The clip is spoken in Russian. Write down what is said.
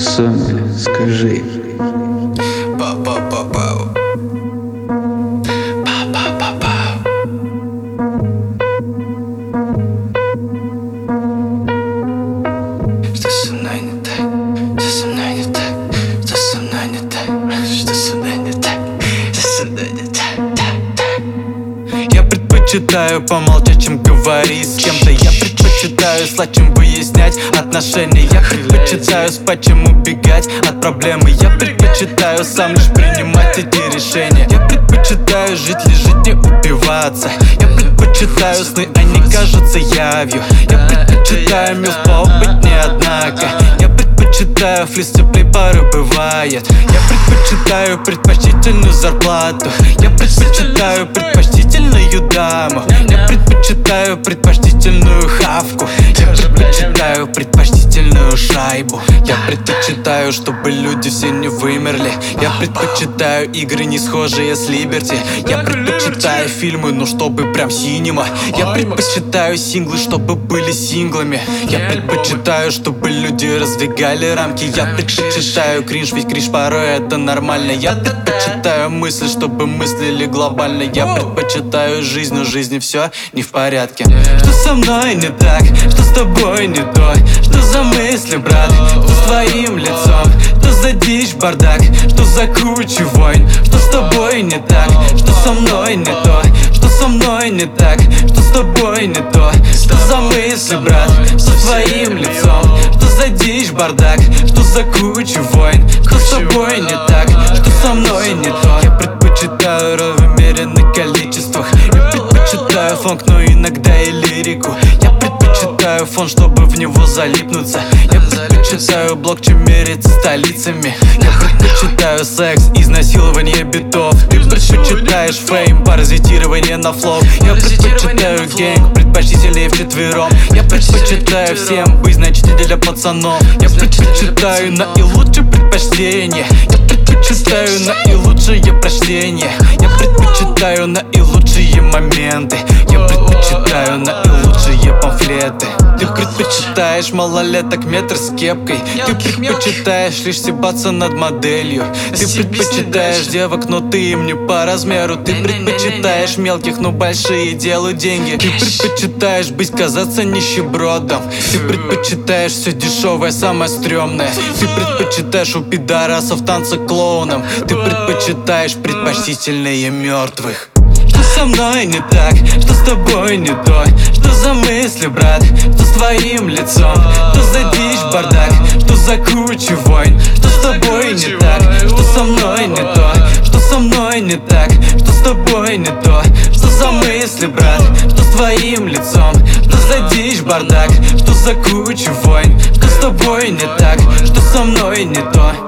Соня, скажи. Что со мной не так? Что со мной не так? Что со мной не так? Что со мной не так? Что со мной не так? Я предпочитаю помолчать, чем говорить с кем-то. Я предпочитаю слать, чем выяснять отношения. Я предпочитаю спать, чем убегать от проблемы. Я предпочитаю сам лишь принимать эти решения. Я предпочитаю жить, лежать, не убиваться. Я предпочитаю сны, они кажутся явью. Я предпочитаю мил побыть не однако. Я предпочитаю флис-плей, порой бывает. Я предпочитаю предпочтительную зарплату. Я предпочитаю предпочтительную даму. Я предпочитаю предпочтительную хавку. Я предпочитаю предпочтительную шайбу. Я предпочитаю, чтобы люди все не вымерли. Я предпочитаю игры, не схожие с Liberty. Я предпочитаю фильмы, но чтобы прям синема. Я предпочитаю синглы, чтобы были синглами. Я предпочитаю, чтобы люди раздвигали рамки. Я предпочитаю кринж, ведь кринж порой это нормально. Я предпочитаю мысли, чтобы мыслили глобально. Я предпочитаю жизнь, но в жизни все не в порядке. Что со мной не так? Что с тобой не то? Что за мысли, брат? Что с твоим лицом? Что за дичь, бардак? Что за куча войн? Что с тобой не так? Что со мной не то? Что со мной не так? Что с тобой не то? Что за мысли, брат? Что с твоим лицом? Что за дичь, бардак? Что за куча войн? Что с тобой не так? Что со мной не то? Я предпочитаю рой в умеренных количествах. Я предпочитаю фонк, но иногда и лирику. Я предпочитаю фон, чтобы в него залипнуться. Я предпочитаю блок, чем мериться столицами. Я предпочитаю секс, изнасилование битов. Ты предпочитаешь фейм, паразитирование на флоу. Я предпочитаю гэнг, предпочтительнее вчетвером. Я предпочитаю всем быть значительнее для пацанов. Я предпочитаю наилучшее предпочтение. Я предпочитаю наилучшее прочтение. Я предпочитаю наилучшие моменты. Я предпочитаю наилучшие памфлеты. Ты предпочитаешь малолеток метр с кепкой. Ты предпочитаешь лишь стебаться над моделью. Ты предпочитаешь девок, но ты им не по размеру. Ты предпочитаешь мелких, но большие делают деньги. Ты предпочитаешь быть, казаться нищебродом. Ты предпочитаешь все дешевое, самое стрёмное. Ты предпочитаешь у пидорасов танцы клоуном. Ты предпочитаешь предпочтительнее мертвых. Что со мной не так? Что с тобой не то? Что за мысли, брат? Что с твоим лицом? Что за дичь, бардак? Что за куча войн? Что с тобой не так? Что со мной не то? Что со мной не так? Что с тобой не то? Что за мысли, брат? Что с твоим лицом? Что за дичь, бардак? Что за куча войн? Что с тобой не так? Что со мной не то?